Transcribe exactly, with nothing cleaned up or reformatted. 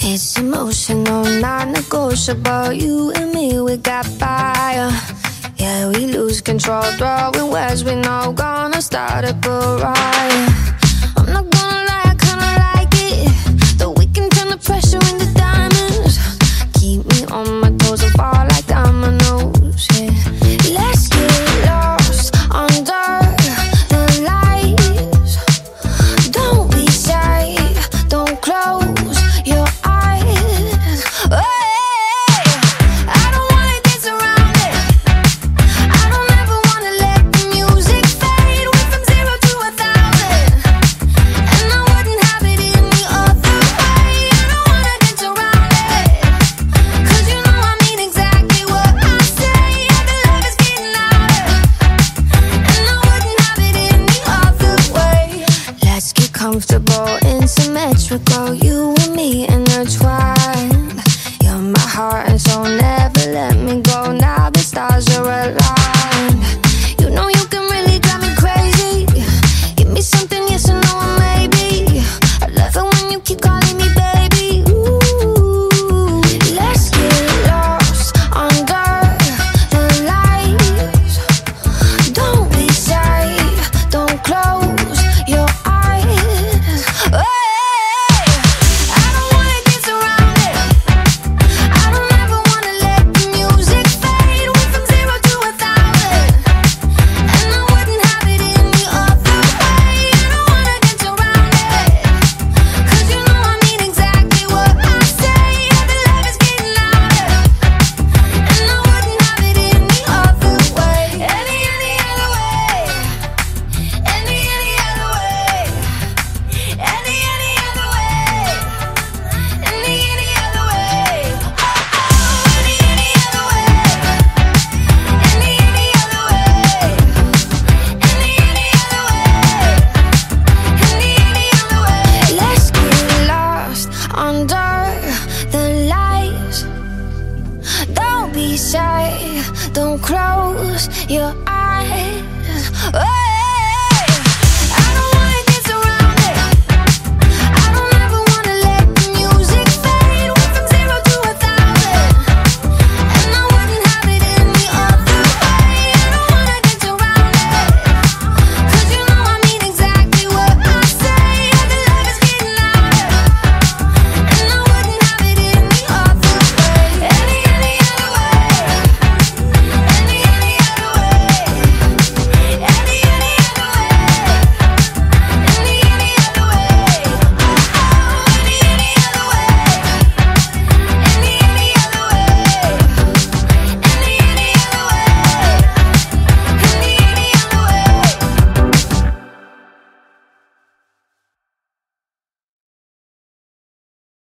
It's emotional, non-negotiable. You and me, we got fire. Yeah, we lose control, throwing words we know gonna start a riot. I'm not gonna lie, I kinda like it, though we can turn the pressure into diamonds. Keep me on my toes and fall like dominoes, yeah. Let's get lost under the lights. Don't be shy, don't close your eyes. Hey, I don't wanna dance around it. I don't ever wanna let the music fade away from zero to a thousand. And I wouldn't have it any other way. I don't wanna dance around it, 'cause you know I mean exactly what I say. Yeah, the love is getting louder, and I wouldn't have it any other way. Let's get comfortable and symmetrical. You